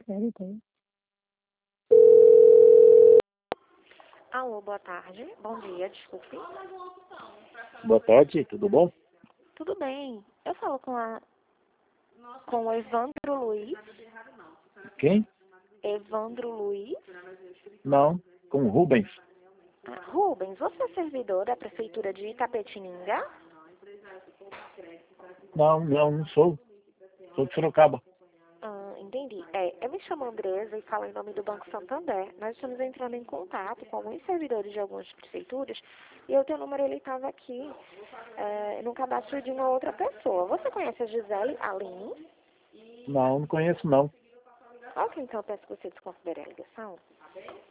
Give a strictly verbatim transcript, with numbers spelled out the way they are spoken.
Sério, tem. Alô, boa tarde. Bom dia, desculpe. Boa tarde, tudo bom? Tudo bem. Eu falo com a com o Evandro Luiz. Quem? Evandro Luiz. Não, com Rubens. Ah, Rubens, você é servidor da Prefeitura de Itapetininga? Não, não, não sou. Sou de Sorocaba. Ah, entendi. É, eu me chamo Andresa e falo em nome do Banco Santander. Nós estamos entrando em contato com alguns servidores de algumas prefeituras e o teu número ele estava aqui é, no cadastro de uma outra pessoa. Você conhece a Gisele Aline? Não, não conheço não. Ok, então eu peço que você desconsidere a ligação.